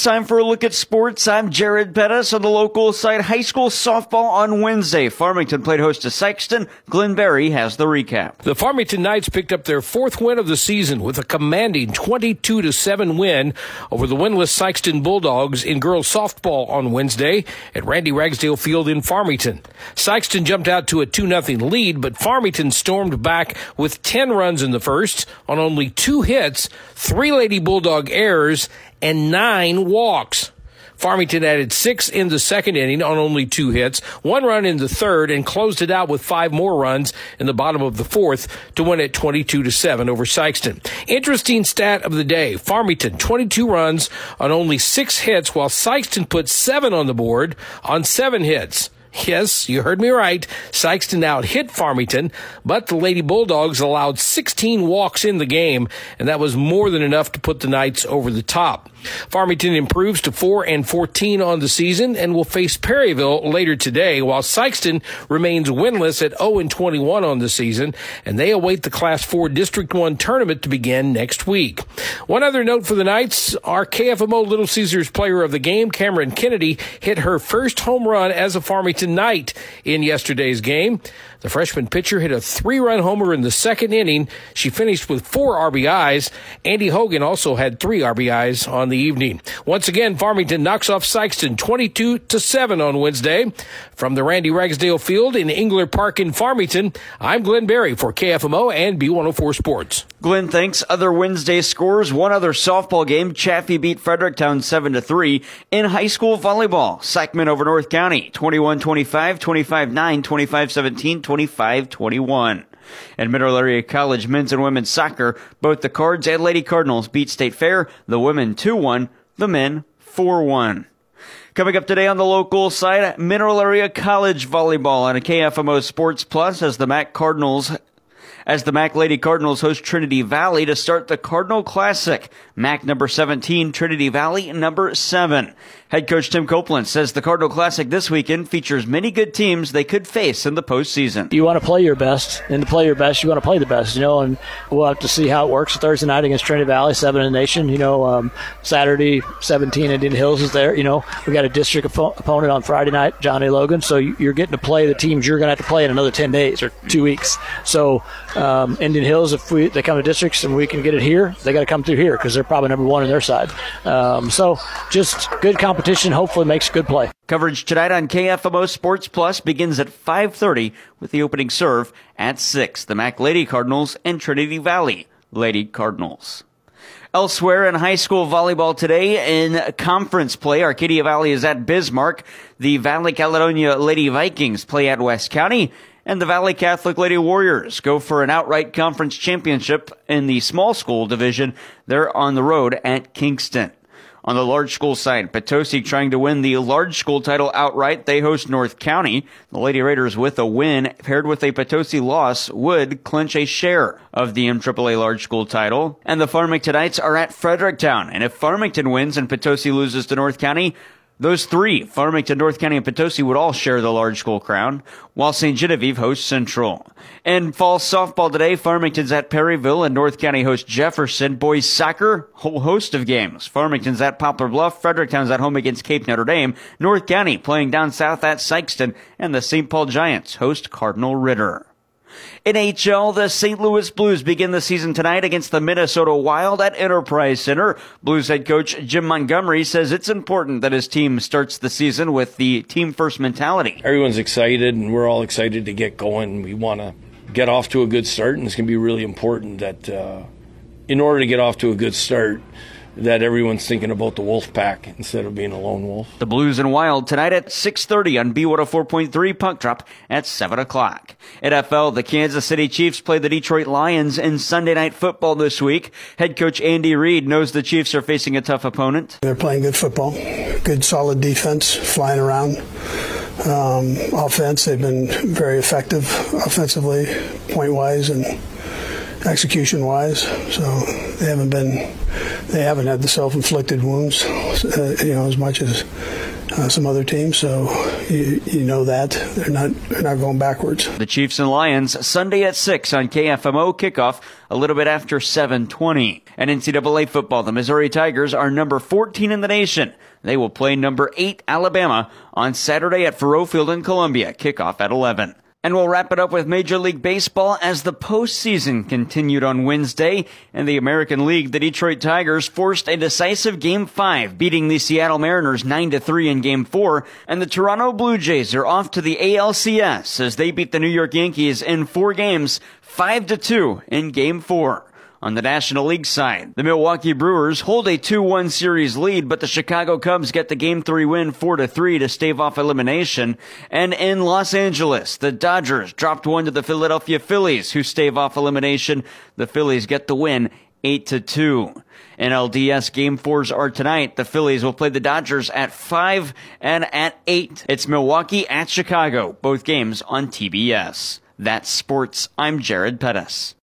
time for a look at sports. I'm Jared Pettis on the local side. High school softball on Wednesday. Farmington played host to Sikeston. Glenn Berry has the recap. The Farmington Knights picked up their fourth win of the season with a commanding 22-7 win over the winless Sikeston Bulldogs in girls softball on Wednesday at Randy Ragsdale Field in Farmington. Sikeston jumped out to a 2-0 lead, but Farmington stormed back with 10 runs in the first on only 2 hits, 3 Lady Bulldog errors, and 9 walks. Farmington added 6 in the second inning on only 2 hits, 1 run in the third, and closed it out with 5 more runs in the bottom of the fourth to win it 22-7 over Sikeston. Interesting stat of the day, Farmington 22 runs on only 6 hits, while Sikeston put 7 on the board on 7 hits. Yes, you heard me right. Sikeston out-hit Farmington, but the Lady Bulldogs allowed 16 walks in the game, and that was more than enough to put the Knights over the top. Farmington improves to 4-14 on the season and will face Perryville later today, while Sikeston remains winless at 0-21 on the season, and they await the Class 4 District 1 tournament to begin next week. One other note for the Knights, our KFMO Little Caesars player of the game, Cameron Kennedy, hit her first home run as a Farmington Knight in yesterday's game. The freshman pitcher hit a 3-run homer in the second inning. She finished with 4 RBIs. Andy Hogan also had 3 RBIs on the evening. Once again, Farmington knocks off Sikeston 22-7 on Wednesday. From the Randy Ragsdale Field in Engler Park in Farmington, I'm Glenn Berry for KFMO and B104 Sports. Glenn, thanks. Other Wednesday scores. One other softball game. Chaffee beat Fredericktown 7-3. In high school volleyball, Sykeman over North County 21-25, 25-9, 25-17, 25-21. And Mineral Area College men's and women's soccer, both the Cards and Lady Cardinals beat State Fair, the women 2-1, the men 4-1. Coming up today on the local side, Mineral Area College volleyball on a KFMO Sports Plus as the Mac Lady Cardinals host Trinity Valley to start the Cardinal Classic. Mac number 17, Trinity Valley number 7. Head coach Tim Copeland says the Cardinal Classic this weekend features many good teams they could face in the postseason. You want to play your best, and to play your best, you want to play the best, and we'll have to see how it works Thursday night against Trinity Valley, 7 in the nation. Saturday, 17 Indian Hills is there. We got a district opponent on Friday night, Johnny Logan, so you're getting to play the teams you're going to have to play in another 10 days or 2 weeks. So Indian Hills, if they come to districts and we can get it here, they got to come through here because they're probably number 1 on their side. So just good competition, hopefully makes good play. Coverage tonight on KFMO Sports Plus begins at 5:30 with the opening serve at 6. The Mac Lady Cardinals and Trinity Valley Lady Cardinals. Elsewhere in high school volleyball today in conference play, Arcadia Valley is at Bismarck. The Valley Caledonia Lady Vikings play at West County. And the Valley Catholic Lady Warriors go for an outright conference championship in the small school division. They're on the road at Kingston. On the large school side, Potosi trying to win the large school title outright. They host North County. The Lady Raiders with a win paired with a Potosi loss would clinch a share of the MAAA large school title. And the Farmingtonites are at Fredericktown. And if Farmington wins and Potosi loses to North County, those 3, Farmington, North County, and Potosi, would all share the large school crown, while St. Genevieve hosts Central. And fall softball today, Farmington's at Perryville, and North County hosts Jefferson. Boys soccer, whole host of games. Farmington's at Poplar Bluff, Fredericktown's at home against Cape Notre Dame, North County playing down south at Sikeston, and the St. Paul Giants host Cardinal Ritter. NHL, the St. Louis Blues begin the season tonight against the Minnesota Wild at Enterprise Center. Blues head coach Jim Montgomery says it's important that his team starts the season with the team-first mentality. Everyone's excited, and we're all excited to get going. We want to get off to a good start, and it's going to be really important that in order to get off to a good start, that everyone's thinking about the wolf pack instead of being a lone wolf. The Blues and Wild tonight at 6:30 on B104.3, puck drop at 7 o'clock. NFL, the Kansas City Chiefs play the Detroit Lions in Sunday Night Football this week. Head coach Andy Reid knows the Chiefs are facing a tough opponent. They're playing good football, good solid defense, flying around. Offense, they've been very effective offensively, point-wise and execution-wise. So they haven't been they haven't had the self-inflicted wounds, as much as some other teams. So you know that they're not going backwards. The Chiefs and Lions Sunday at 6 on KFMO, kickoff a little bit after 7:20. And NCAA football, the Missouri Tigers are number 14 in the nation. They will play number 8 Alabama on Saturday at Faurot Field in Columbia, kickoff at 11. And we'll wrap it up with Major League Baseball as the postseason continued on Wednesday. In the American League, the Detroit Tigers forced a decisive Game 5, beating the Seattle Mariners 9-3 in Game 4. And the Toronto Blue Jays are off to the ALCS as they beat the New York Yankees in 4 games, 5-2 in Game 4. On the National League side, the Milwaukee Brewers hold a 2-1 series lead, but the Chicago Cubs get the Game 3 win 4-3 to stave off elimination. And in Los Angeles, the Dodgers dropped 1 to the Philadelphia Phillies, who stave off elimination. The Phillies get the win 8-2. NLDS Game 4s are tonight. The Phillies will play the Dodgers at 5 and at 8. It's Milwaukee at Chicago, both games on TBS. That's sports. I'm Jared Pettis.